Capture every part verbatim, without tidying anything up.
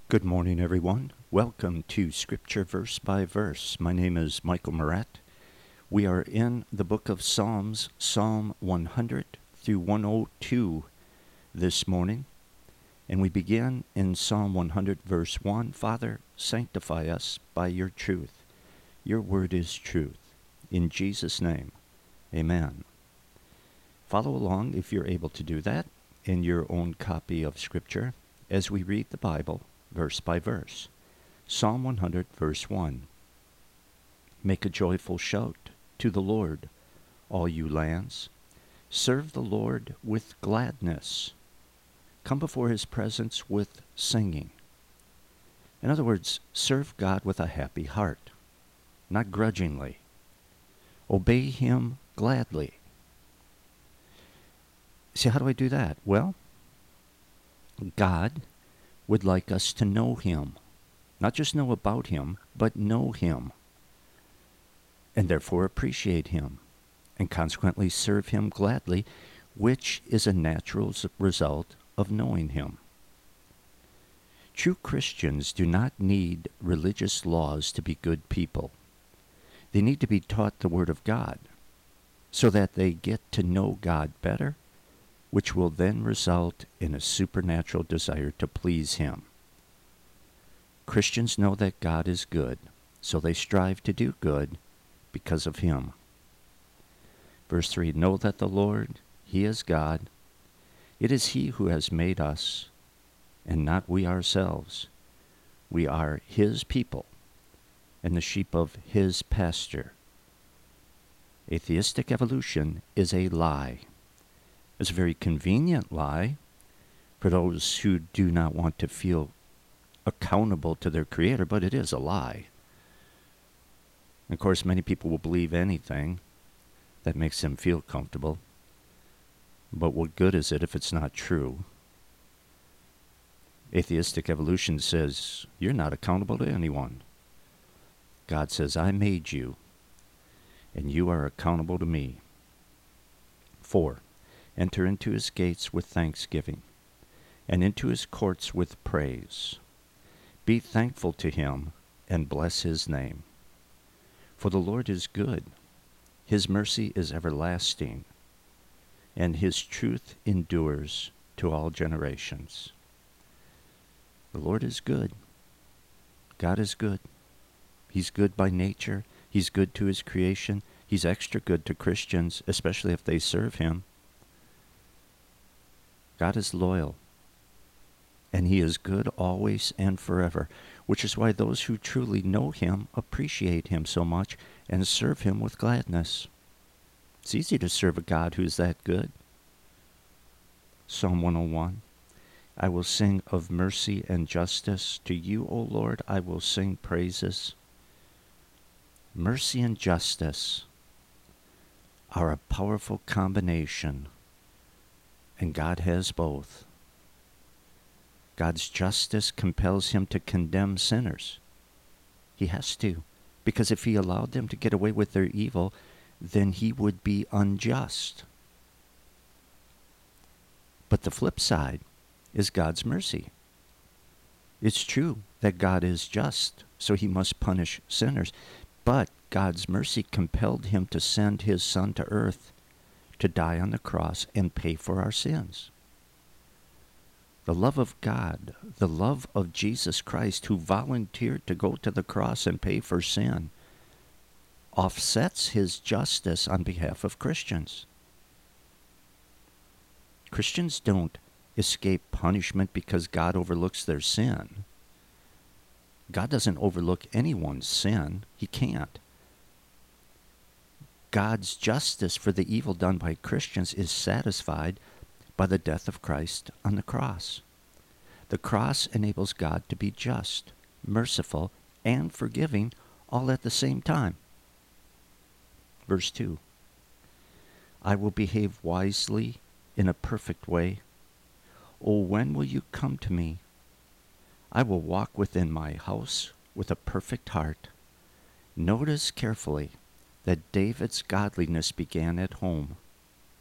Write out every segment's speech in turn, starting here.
Good morning, everyone. Welcome to Scripture Verse by Verse. My name is Michael Moret. We are in the book of Psalms, Psalm one hundred through one oh two this morning. And we begin in Psalm one hundred, verse one. Father, sanctify us by your truth. Your word is truth. In Jesus' name, amen. Follow along, if you're able to do that, in your own copy of Scripture as we read the Bible verse by verse. Psalm one hundred, verse one. Make a joyful shout to the Lord, all you lands. Serve the Lord with gladness. Come before his presence with singing. In other words, serve God with a happy heart, not grudgingly. Obey him gladly. See, how do I do that? Well, God would like us to know him. Not just know about him, but know him. And therefore appreciate him. And consequently serve him gladly, which is a natural result of knowing him. True Christians do not need religious laws to be good people. They need to be taught the Word of God, so that they get to know God better, which will then result in a supernatural desire to please him. Christians know that God is good, so they strive to do good because of him. Verse three, know that the Lord, he is God. It is he who has made us, and not we ourselves. We are his people, and the sheep of his pasture. Atheistic evolution is a lie. It's a very convenient lie for those who do not want to feel accountable to their Creator, but it is a lie. Of course, many people will believe anything that makes them feel comfortable. But what good is it if it's not true? Atheistic evolution says you're not accountable to anyone. God says, I made you, and you are accountable to me. Four. Enter into his gates with thanksgiving, and into his courts with praise. Be thankful to him, and bless his name. For the Lord is good, his mercy is everlasting, and his truth endures to all generations. The Lord is good. God is good. He's good by nature. He's good to his creation. He's extra good to Christians, especially if they serve him. God is loyal, and he is good always and forever, which is why those who truly know him appreciate him so much and serve him with gladness. It's easy to serve a God who's that good. Psalm one oh one, I will sing of mercy and justice. To you, O Lord, I will sing praises. Mercy and justice are a powerful combination, and God has both. God's justice compels him to condemn sinners. He has to, because if he allowed them to get away with their evil, then he would be unjust. But the flip side is God's mercy. It's true that God is just, so he must punish sinners, but God's mercy compelled him to send his Son to earth to die on the cross and pay for our sins. The love of God, the love of Jesus Christ, who volunteered to go to the cross and pay for sin, offsets his justice on behalf of Christians. Christians don't escape punishment because God overlooks their sin. God doesn't overlook anyone's sin. He can't. God's justice for the evil done by Christians is satisfied by the death of Christ on the cross. The cross enables God to be just, merciful, and forgiving all at the same time. Verse two, I will behave wisely in a perfect way. Oh, when will you come to me? I will walk within my house with a perfect heart. Notice carefully that David's godliness began at home.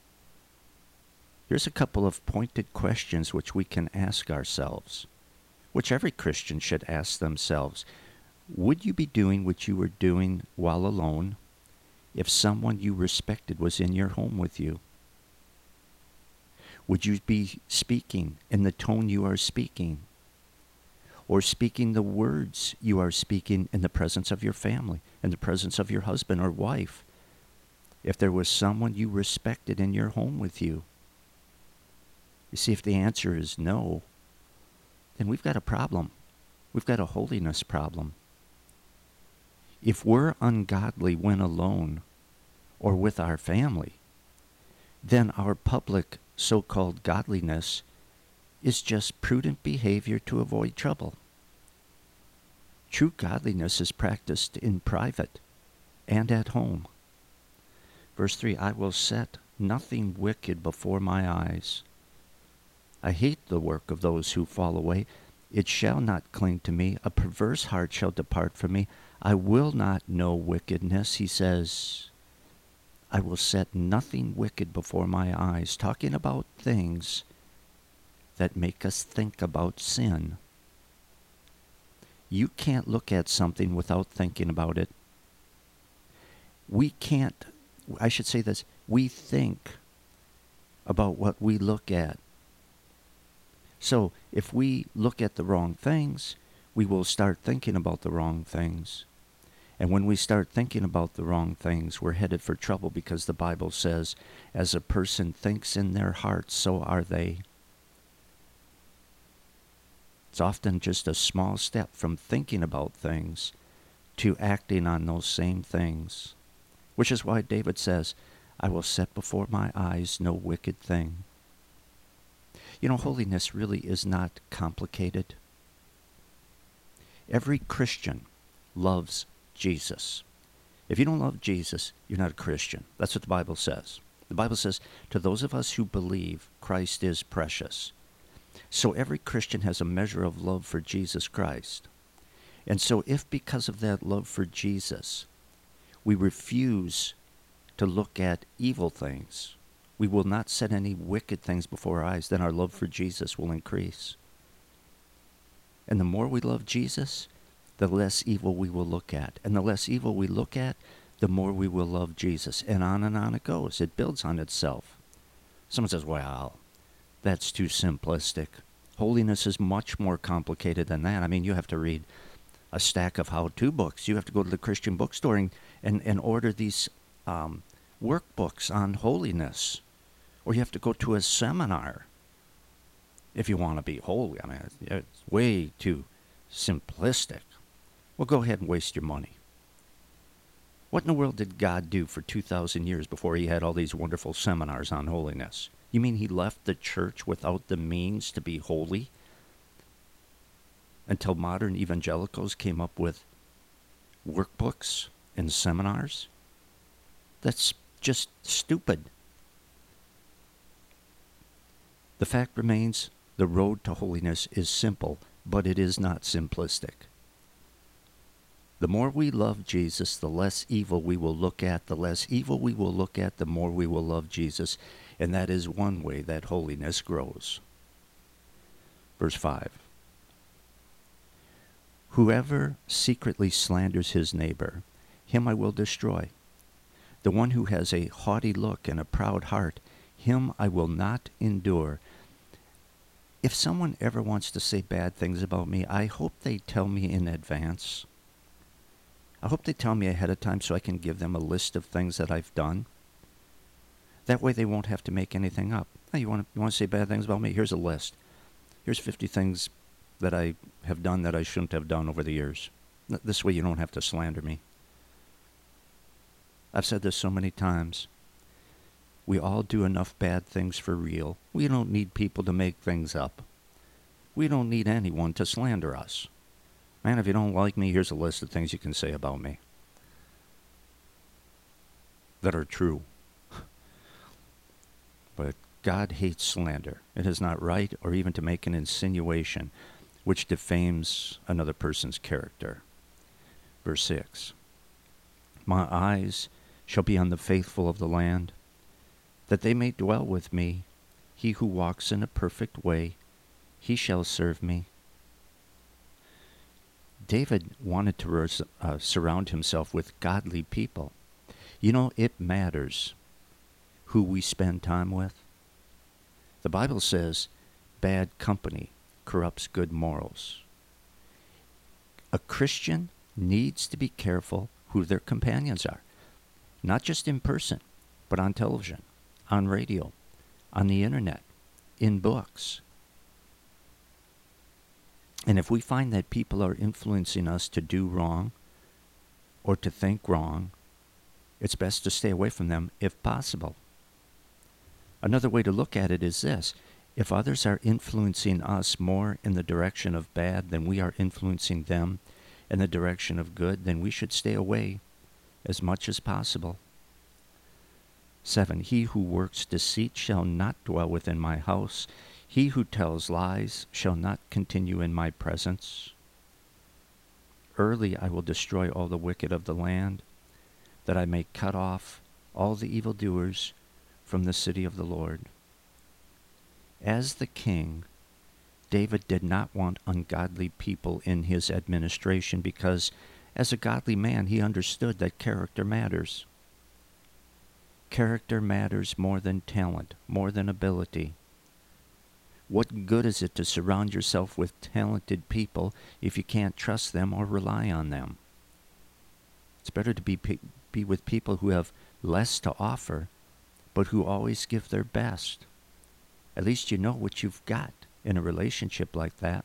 Here's a couple of pointed questions which we can ask ourselves. which every Christian should ask themselves. Would you be doing what you were doing while alone if someone you respected was in your home with you? Would you be speaking in the tone you are speaking? Or speaking the words you are speaking in the presence of your family, in the presence of your husband or wife, if there was someone you respected in your home with you? You see, if the answer is no, then we've got a problem. We've got a holiness problem. If we're ungodly when alone or with our family, then our public so-called godliness is just prudent behavior to avoid trouble. True godliness is practiced in private and at home. Verse three, I will set nothing wicked before my eyes. I hate the work of those who fall away. It shall not cling to me. A perverse heart shall depart from me. I will not know wickedness, he says. I will set nothing wicked before my eyes, talking about things that make us think about sin. You can't look at something without thinking about it. We can't, I should say this, we think about what we look at. So if we look at the wrong things, we will start thinking about the wrong things. And when we start thinking about the wrong things, we're headed for trouble, because the Bible says, as a person thinks in their heart, so are they. It's often just a small step from thinking about things to acting on those same things, which is why David says, I will set before my eyes no wicked thing. You know, holiness really is not complicated. Every Christian loves Jesus. If you don't love Jesus, you're not a Christian. That's what the Bible says. The Bible says, to those of us who believe, Christ is precious. So every Christian has a measure of love for Jesus Christ. And so if because of that love for Jesus, we refuse to look at evil things, we will not set any wicked things before our eyes, then our love for Jesus will increase. And the more we love Jesus, the less evil we will look at. And the less evil we look at, the more we will love Jesus. And on and on it goes. It builds on itself. Someone says, well, that's too simplistic. Holiness is much more complicated than that. I mean, you have to read a stack of how-to books. You have to go to the Christian bookstore and, and, and order these um, workbooks on holiness. Or you have to go to a seminar if you want to be holy. I mean, it's, it's way too simplistic. Well, go ahead and waste your money. What in the world did God do for two thousand years before he had all these wonderful seminars on holiness? You mean he left the church without the means to be holy? Until modern evangelicals came up with workbooks and seminars? That's just stupid. The fact remains, the road to holiness is simple, but it is not simplistic. The more we love Jesus, the less evil we will look at. The less evil we will look at, the more we will love Jesus. And that is one way that holiness grows. Verse five. Whoever secretly slanders his neighbor, him I will destroy. The one who has a haughty look and a proud heart, him I will not endure. If someone ever wants to say bad things about me, I hope they tell me in advance. I hope they tell me ahead of time so I can give them a list of things that I've done. That way they won't have to make anything up. Hey, you want to, you want to say bad things about me? Here's a list. Here's fifty things that I have done that I shouldn't have done over the years. This way you don't have to slander me. I've said this so many times. We all do enough bad things for real. We don't need people to make things up. We don't need anyone to slander us. Man, if you don't like me, here's a list of things you can say about me that are true. But God hates slander. It is not right, or even to make an insinuation which defames another person's character. Verse six. My eyes shall be on the faithful of the land, that they may dwell with me. He who walks in a perfect way, he shall serve me. David wanted to res- uh, surround himself with godly people. You know, it matters who we spend time with. The Bible says bad company corrupts good morals. A Christian needs to be careful who their companions are, not just in person, but on television, on radio, on the internet, in books. And if we find that people are influencing us to do wrong or to think wrong, it's best to stay away from them if possible. Another way to look at it is this: if others are influencing us more in the direction of bad than we are influencing them in the direction of good, then we should stay away as much as possible. Seven, he who works deceit shall not dwell within my house. He who tells lies shall not continue in my presence. Early I will destroy all the wicked of the land, that I may cut off all the evildoers from the city of the Lord. As the king, David did not want ungodly people in his administration because, as a godly man, he understood that character matters. Character matters more than talent, more than ability. What good is it to surround yourself with talented people if you can't trust them or rely on them? It's better to be be with people who have less to offer, but who always give their best. At least you know what you've got in a relationship like that.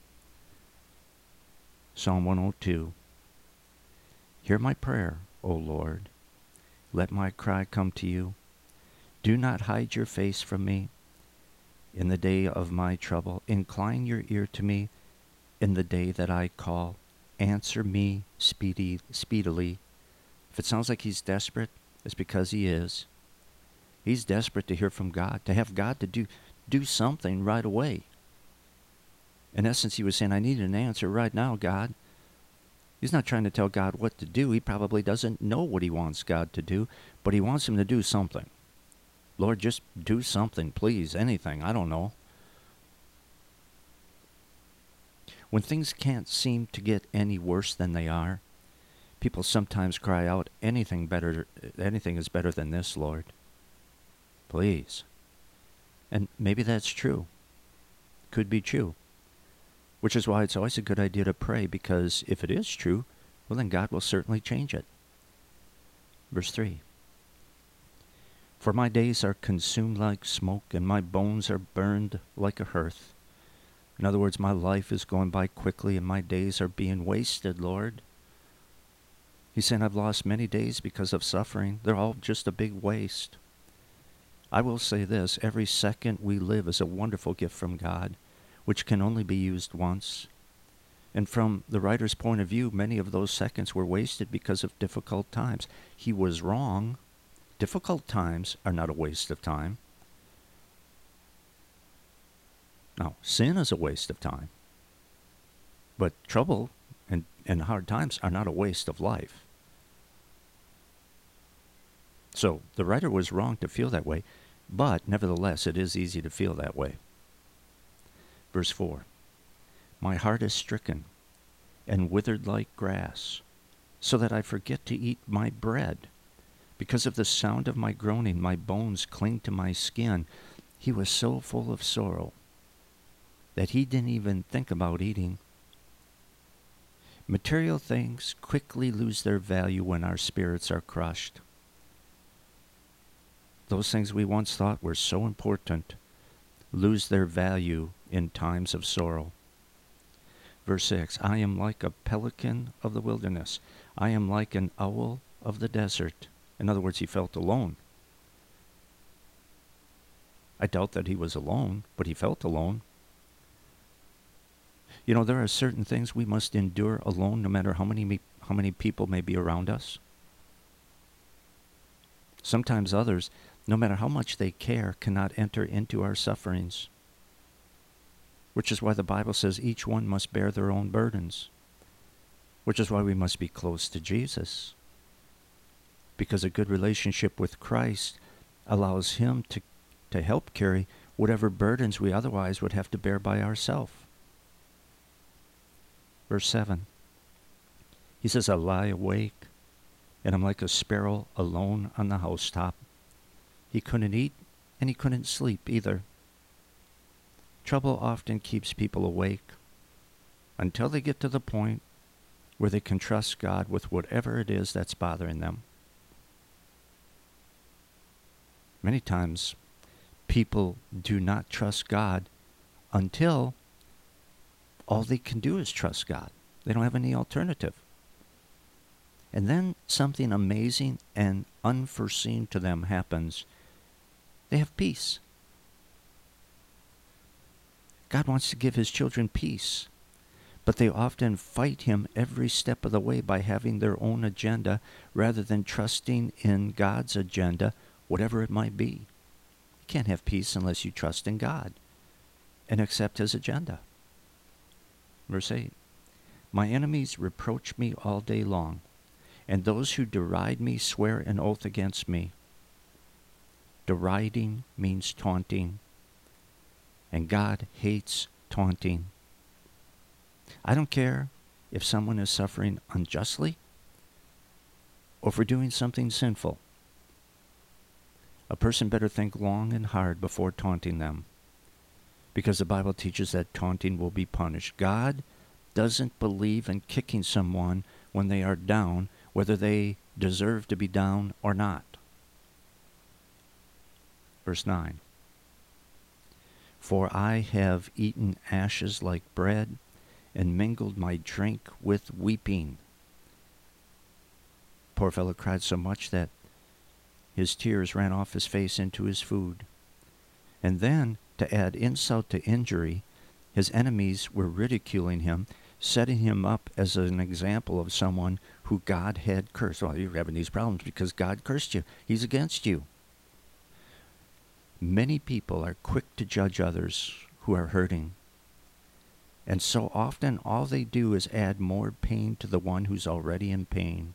Psalm one oh two. Hear my prayer, O Lord. Let my cry come to you. Do not hide your face from me in the day of my trouble. Incline your ear to me in the day that I call. Answer me speedy, speedily. If it sounds like he's desperate, it's because he is. He's desperate to hear from God, to have God to do, do something right away. In essence, he was saying, I need an answer right now, God. He's not trying to tell God what to do. He probably doesn't know what he wants God to do, but he wants him to do something. Lord, just do something, please, anything, I don't know. When things can't seem to get any worse than they are, people sometimes cry out, anything better, anything is better than this, Lord. Please. And maybe that's true. Could be true. Which is why it's always a good idea to pray, because if it is true, well then God will certainly change it. Verse three. For my days are consumed like smoke, and my bones are burned like a hearth. In other words, my life is going by quickly, and my days are being wasted, Lord. He's saying, I've lost many days because of suffering. They're all just a big waste. I will say this, every second we live is a wonderful gift from God, which can only be used once. And from the writer's point of view, many of those seconds were wasted because of difficult times. He was wrong. Difficult times are not a waste of time. Now, sin is a waste of time. But trouble and, and hard times are not a waste of life. So the writer was wrong to feel that way, but nevertheless it is easy to feel that way. Verse four. My heart is stricken and withered like grass, so that I forget to eat my bread. Because of the sound of my groaning, my bones cling to my skin. He was so full of sorrow that he didn't even think about eating. Material things quickly lose their value when our spirits are crushed. Those things we once thought were so important lose their value in times of sorrow. Verse six, I am like a pelican of the wilderness. I am like an owl of the desert. In other words, he felt alone. I doubt that he was alone, but he felt alone. You know, there are certain things we must endure alone, no matter how many how many people may be around us. Sometimes others, no matter how much they care, cannot enter into our sufferings. Which is why the Bible says each one must bear their own burdens. Which is why we must be close to Jesus. Because a good relationship with Christ allows him to, to help carry whatever burdens we otherwise would have to bear by ourselves. Verse seven, He says, I lie awake, and I'm like a sparrow alone on the housetop. He couldn't eat, and he couldn't sleep either. Trouble often keeps people awake until they get to the point where they can trust God with whatever it is that's bothering them. Many times, people do not trust God until all they can do is trust God. They don't have any alternative. And then something amazing and unforeseen to them happens. They have peace. God wants to give his children peace, but they often fight him every step of the way by having their own agenda rather than trusting in God's agenda, whatever it might be. You can't have peace unless you trust in God and accept his agenda. Verse eight, my enemies reproach me all day long, and those who deride me swear an oath against me. Deriding means taunting, and God hates taunting. I don't care if someone is suffering unjustly or for doing something sinful. A person better think long and hard before taunting them, because the Bible teaches that taunting will be punished. God doesn't believe in kicking someone when they are down, whether they deserve to be down or not. Verse nine, for I have eaten ashes like bread, and mingled my drink with weeping. Poor fellow cried so much that his tears ran off his face into his food. And then, to add insult to injury, his enemies were ridiculing him, setting him up as an example of someone who God had cursed. Well, you're having these problems because God cursed you. He's against you. Many people are quick to judge others who are hurting. And so often all they do is add more pain to the one who's already in pain.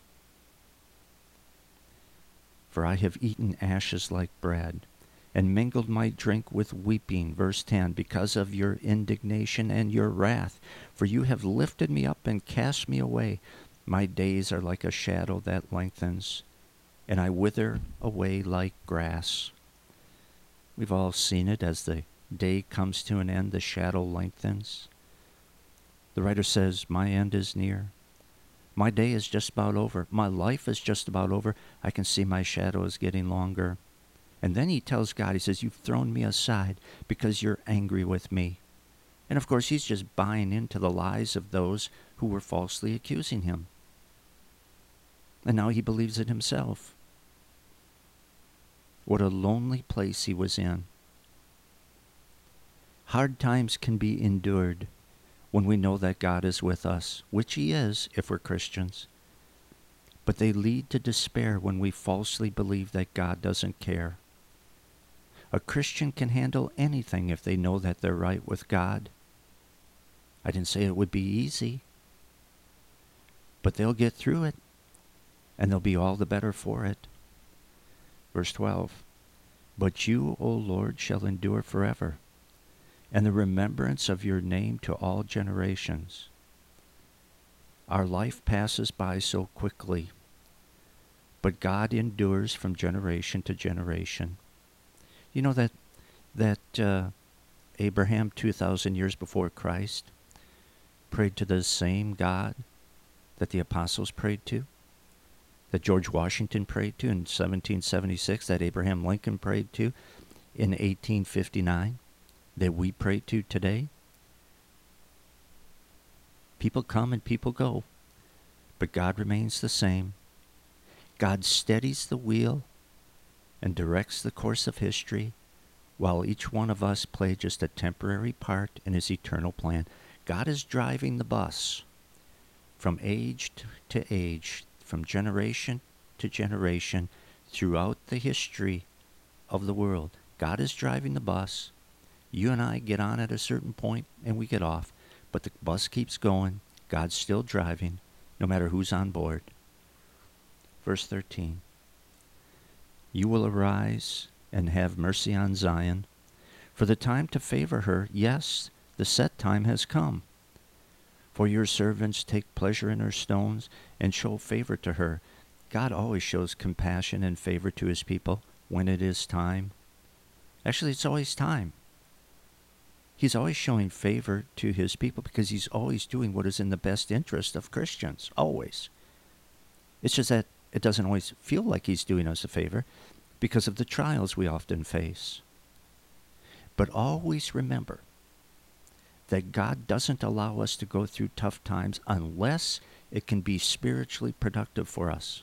For I have eaten ashes like bread, and mingled my drink with weeping. Verse ten, because of your indignation and your wrath. For you have lifted me up and cast me away. My days are like a shadow that lengthens, and I wither away like grass. We've all seen it. As the day comes to an end, the shadow lengthens. The writer says, my end is near. My day is just about over. My life is just about over. I can see my shadow is getting longer. And then he tells God, he says, you've thrown me aside because you're angry with me. And of course, he's just buying into the lies of those who were falsely accusing him. And now he believes it himself. What a lonely place he was in. Hard times can be endured when we know that God is with us, which he is if we're Christians. But they lead to despair when we falsely believe that God doesn't care. A Christian can handle anything if they know that they're right with God. I didn't say it would be easy, but they'll get through it, and they'll be all the better for it. Verse twelve, but you, O Lord, shall endure forever, and the remembrance of your name to all generations. Our life passes by so quickly, but God endures from generation to generation. You know that that uh, Abraham, two thousand years before Christ, prayed to the same God that the apostles prayed to, that George Washington prayed to in seventeen seventy-six, that Abraham Lincoln prayed to in eighteen fifty-nine, that we pray to today. People come and people go, but God remains the same. God steadies the wheel and directs the course of history, while each one of us play just a temporary part in his eternal plan. God is driving the bus from age to age, from generation to generation, throughout the history of the world. God is driving the bus. You and I get on at a certain point and we get off, but the bus keeps going. God's still driving, no matter who's on board. Verse thirteen, you will arise and have mercy on Zion, for the time to favor her, yes, the set time has come. For your servants take pleasure in her stones and show favor to her. God always shows compassion and favor to his people when it is time. Actually, it's always time. He's always showing favor to his people because he's always doing what is in the best interest of Christians. Always. It's just that it doesn't always feel like he's doing us a favor because of the trials we often face. But always remember that God doesn't allow us to go through tough times unless it can be spiritually productive for us.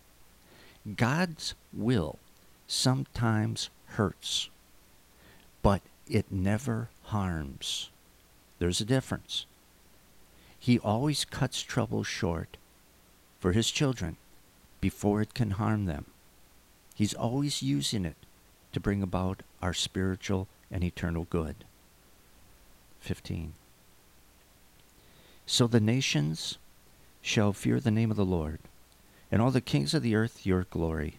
God's will sometimes hurts, but it never harms. There's a difference. He always cuts trouble short for his children before it can harm them. He's always using it to bring about our spiritual and eternal good. fifteen. So the nations shall fear the name of the Lord, and all the kings of the earth your glory.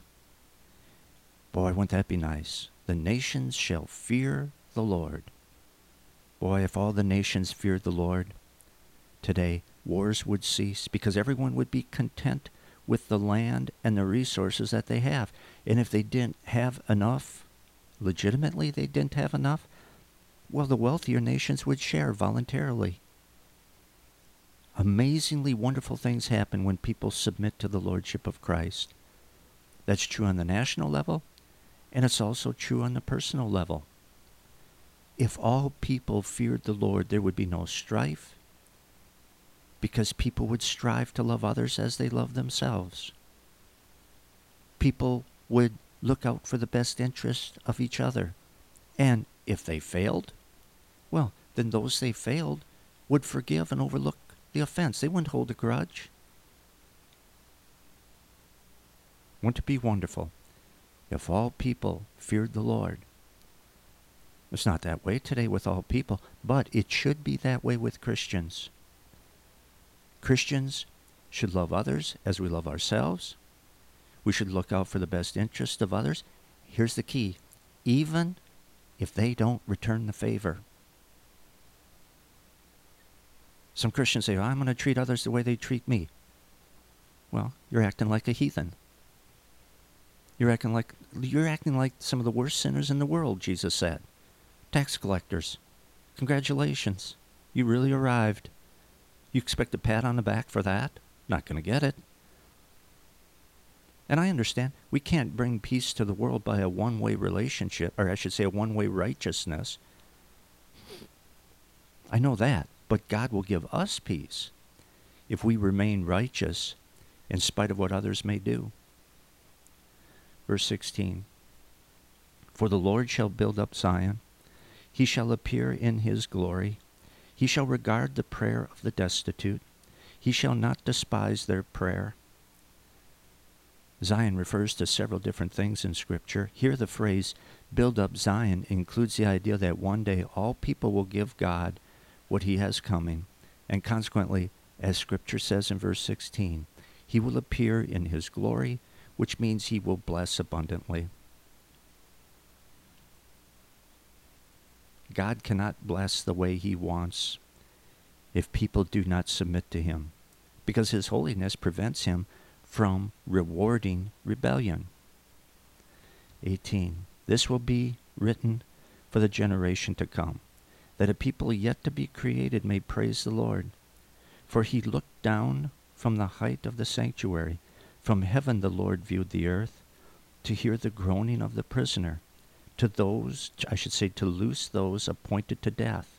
Boy, wouldn't that be nice? The nations shall fear the Lord. Boy, if all the nations feared the Lord, today wars would cease because everyone would be content with the land and the resources that they have. And if they didn't have enough, legitimately they didn't have enough, well, the wealthier nations would share voluntarily. Amazingly wonderful things happen when people submit to the Lordship of Christ. That's true on the national level, and it's also true on the personal level. If all people feared the Lord, there would be no strife, because people would strive to love others as they love themselves. People would look out for the best interest of each other. And if they failed, well, then those they failed would forgive and overlook the offense. They wouldn't hold a grudge. Wouldn't it be wonderful if all people feared the Lord? It's not that way today with all people, but it should be that way with Christians. Christians should love others as we love ourselves. We should look out for the best interest of others. Here's the key. Even if they don't return the favor. Some Christians say, oh, I'm going to treat others the way they treat me. Well, you're acting like a heathen. You're acting like you're acting like some of the worst sinners in the world, Jesus said. Tax collectors. Congratulations. You really arrived. You expect a pat on the back for that? Not going to get it. And I understand we can't bring peace to the world by a one-way relationship, or I should say a one-way righteousness. I know that, but God will give us peace if we remain righteous in spite of what others may do. Verse sixteen, for the Lord shall build up Zion. He shall appear in his glory. He shall regard the prayer of the destitute. He shall not despise their prayer. Zion refers to several different things in Scripture. Here the phrase, build up Zion, includes the idea that one day all people will give God what he has coming. And consequently, as Scripture says in verse sixteen, he will appear in his glory, which means he will bless abundantly. God cannot bless the way he wants if people do not submit to him, because his holiness prevents him from rewarding rebellion. eighteen. This will be written for the generation to come, that a people yet to be created may praise the Lord. For he looked down from the height of the sanctuary. From heaven the Lord viewed the earth, to hear the groaning of the prisoner, to those, I should say, to loose those appointed to death.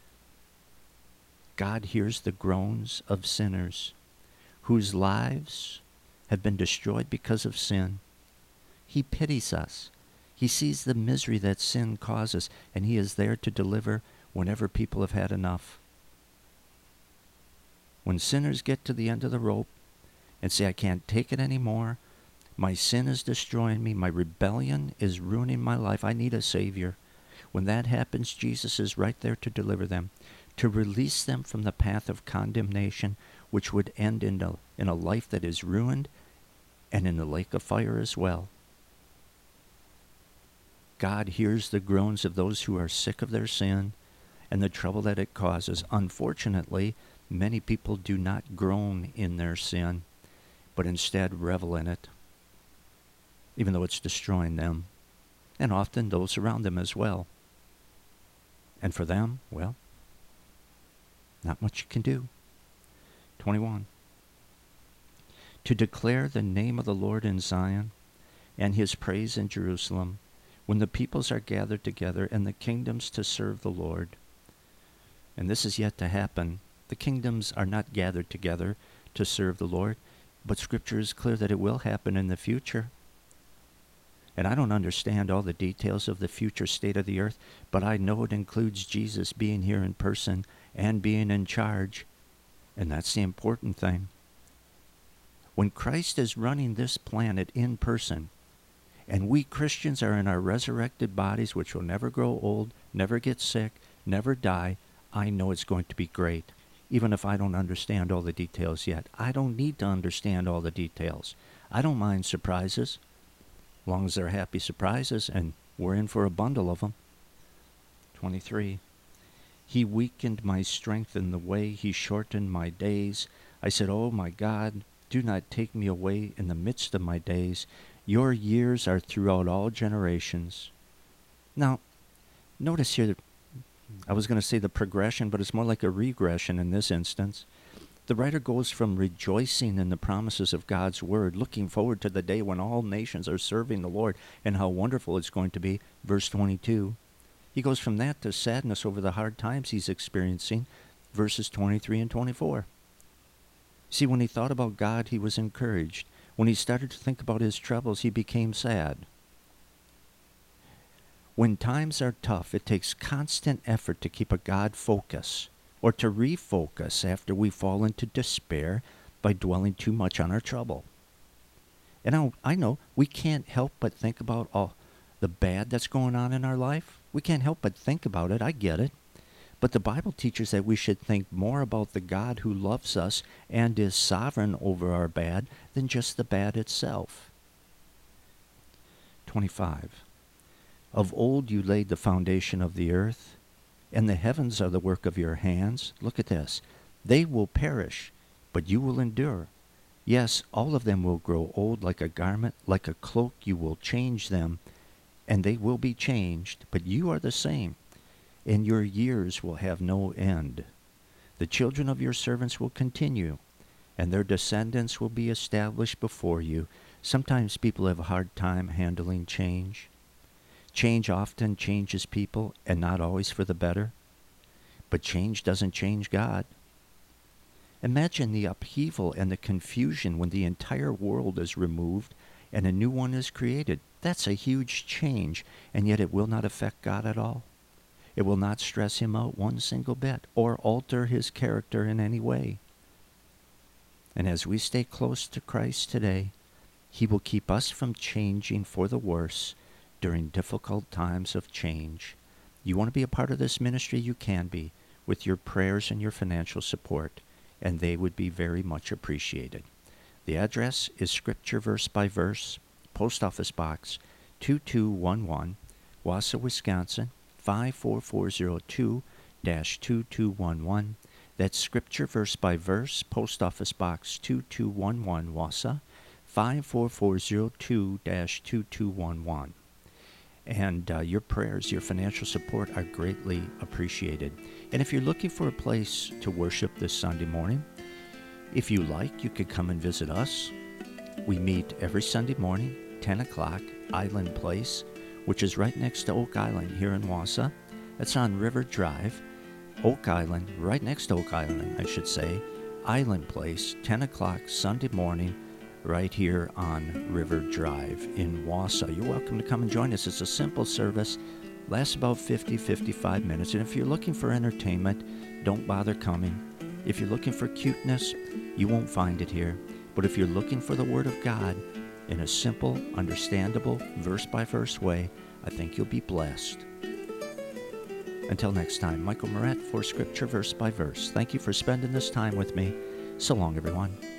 God hears the groans of sinners, whose lives have been destroyed because of sin. He pities us. He sees the misery that sin causes, and he is there to deliver whenever people have had enough. When sinners get to the end of the rope and say, I can't take it anymore, my sin is destroying me, my rebellion is ruining my life, I need a Savior. When that happens, Jesus is right there to deliver them, to release them from the path of condemnation, which would end in a, in a life that is ruined and in the lake of fire as well. God hears the groans of those who are sick of their sin and the trouble that it causes. Unfortunately, Many people do not groan in their sin, but instead revel in it, even though it's destroying them, and often those around them as well. And for them, well, not much you can do. twenty-one. To declare the name of the Lord in Zion, and his praise in Jerusalem, when the peoples are gathered together, and the kingdoms to serve the Lord. And this is yet to happen. The kingdoms are not gathered together to serve the Lord, but Scripture is clear that it will happen in the future. And I don't understand all the details of the future state of the earth, but I know it includes Jesus being here in person and being in charge. And that's the important thing. When Christ is running this planet in person, and we Christians are in our resurrected bodies, which will never grow old, never get sick, never die, I know it's going to be great. Even if I don't understand all the details yet. I don't need to understand all the details. I don't mind surprises, as long as they're happy surprises, and we're in for a bundle of them. twenty-three. He weakened my strength in the way. He shortened my days. I said, oh my God, do not take me away in the midst of my days. Your years are throughout all generations. Now, notice here, I was going to say the progression, but it's more like a regression in this instance. The writer goes from rejoicing in the promises of God's word, looking forward to the day when all nations are serving the Lord and how wonderful it's going to be, verse twenty-two. He goes from that to sadness over the hard times he's experiencing, verses twenty-three and twenty-four. See, when he thought about God, he was encouraged. When he started to think about his troubles, he became sad. When times are tough, it takes constant effort to keep a God focus, or to refocus after we fall into despair by dwelling too much on our trouble. And I, I know we can't help but think about all the bad that's going on in our life. We can't help but think about it. I get it. But the Bible teaches that we should think more about the God who loves us and is sovereign over our bad than just the bad itself. twenty-five. Of old you laid the foundation of the earth, and the heavens are the work of your hands. Look at this. They will perish, but you will endure. Yes, all of them will grow old like a garment, like a cloak you will change them, and they will be changed, but you are the same, and your years will have no end. The children of your servants will continue, and their descendants will be established before you. Sometimes people have a hard time handling change. Change often changes people, and not always for the better. But change doesn't change God. Imagine the upheaval and the confusion when the entire world is removed and a new one is created. That's a huge change, and yet it will not affect God at all. It will not stress him out one single bit or alter his character in any way. And as we stay close to Christ today, he will keep us from changing for the worse during difficult times of change. You want to be a part of this ministry? You can be, with your prayers and your financial support, and they would be very much appreciated. The address is Scripture Verse by Verse, Post Office Box two two one one, Wausau, Wisconsin, five four four zero two dash two two one one. That's Scripture Verse by Verse, Post Office Box two two one one, Wausau, five four four zero two dash two two one one. And uh, your prayers, your financial support are greatly appreciated. And if you're looking for a place to worship this Sunday morning, if you like, you could come and visit us. We meet every Sunday morning, ten o'clock, Island Place, which is right next to Oak Island here in Wausau. It's on River Drive, Oak Island, right next to Oak Island, I should say. Island Place, ten o'clock Sunday morning, right here on River Drive in Wausau. You're welcome to come and join us. It's a simple service, lasts about fifty, fifty-five minutes. And if you're looking for entertainment, don't bother coming. If you're looking for cuteness, you won't find it here. But if you're looking for the Word of God in a simple, understandable, verse-by-verse way, I think you'll be blessed. Until next time, Michael Moret for Scripture Verse by Verse. Thank you for spending this time with me. So long, everyone.